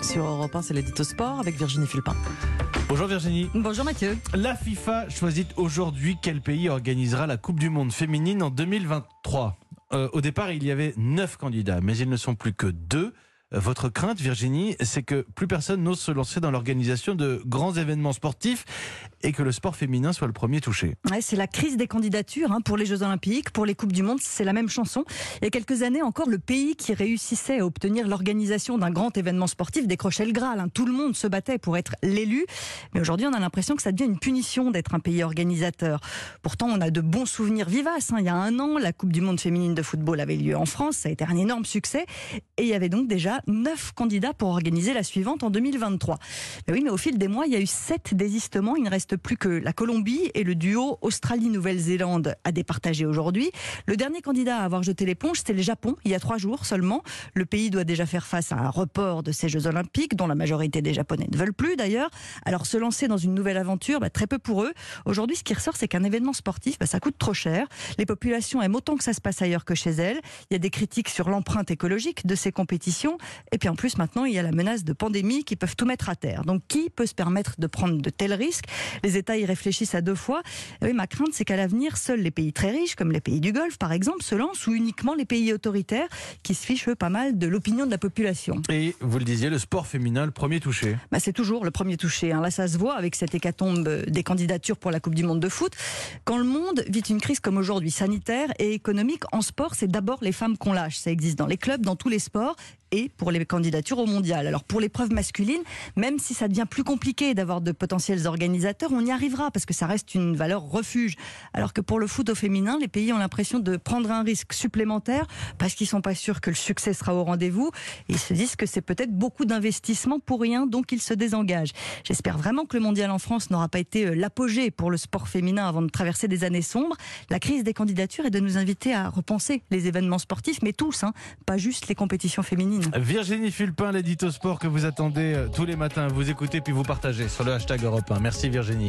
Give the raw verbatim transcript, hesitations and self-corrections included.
Sur Europe un, c'est l'édito sport avec Virginie Fulpin. Bonjour Virginie. Bonjour Mathieu. La FIFA choisit aujourd'hui quel pays organisera la Coupe du Monde féminine en deux mille vingt-trois. Euh, au départ, il y avait neuf candidats, mais ils ne sont plus que deux. Votre crainte, Virginie, c'est que plus personne n'ose se lancer dans l'organisation de grands événements sportifs et que le sport féminin soit le premier touché. Ouais, c'est la crise des candidatures hein, pour les Jeux Olympiques, pour les Coupes du Monde, c'est la même chanson. Il y a quelques années encore, le pays qui réussissait à obtenir l'organisation d'un grand événement sportif décrochait le Graal. Hein. Tout le monde se battait pour être l'élu. Mais aujourd'hui, on a l'impression que ça devient une punition d'être un pays organisateur. Pourtant, on a de bons souvenirs vivaces. Hein. Il y a un an, la Coupe du Monde féminine de football avait lieu en France. Ça a été un énorme succès. Et il y avait donc déjà neuf candidats pour organiser la suivante en deux mille vingt-trois. Mais oui, mais au fil des mois, il y a eu sept désistements. Il ne reste plus que la Colombie et le duo Australie-Nouvelle-Zélande à départager aujourd'hui. Le dernier candidat à avoir jeté l'éponge, c'était le Japon, il y a trois jours seulement. Le pays doit déjà faire face à un report de ces Jeux Olympiques, dont la majorité des Japonais ne veulent plus d'ailleurs. Alors se lancer dans une nouvelle aventure, bah, très peu pour eux. Aujourd'hui, ce qui ressort, c'est qu'un événement sportif, bah, ça coûte trop cher. Les populations aiment autant que ça se passe ailleurs que chez elles. Il y a des critiques sur l'empreinte écologique de ces compétitions. Et puis en plus, maintenant, il y a la menace de pandémie qui peuvent tout mettre à terre. Donc qui peut se permettre de prendre de tels risques ? Les États y réfléchissent à deux fois. Et oui, ma crainte, c'est qu'à l'avenir, seuls les pays très riches, comme les pays du Golfe par exemple, se lancent, ou uniquement les pays autoritaires qui se fichent eux, pas mal de l'opinion de la population. Et vous le disiez, le sport féminin, le premier touché. Bah, c'est toujours le premier touché. Hein. Là, ça se voit avec cette hécatombe des candidatures pour la Coupe du Monde de foot. Quand le monde vit une crise comme aujourd'hui, sanitaire et économique, en sport, c'est d'abord les femmes qu'on lâche. Ça existe dans les clubs, dans tous les sports, et pour les candidatures au mondial. Alors pour l'épreuve masculine, même si ça devient plus compliqué d'avoir de potentiels organisateurs, on y arrivera parce que ça reste une valeur refuge. Alors que pour le foot au féminin, les pays ont l'impression de prendre un risque supplémentaire parce qu'ils sont pas sûrs que le succès sera au rendez-vous. Et ils se disent que c'est peut-être beaucoup d'investissement pour rien, donc ils se désengagent. J'espère vraiment que le mondial en France n'aura pas été l'apogée pour le sport féminin avant de traverser des années sombres. La crise des candidatures est de nous inviter à repenser les événements sportifs, mais tous, hein, pas juste les compétitions féminines. Virginie Fulpin, l'édito sport que vous attendez tous les matins. Vous écoutez puis vous partagez sur le hashtag Europe un. Merci Virginie.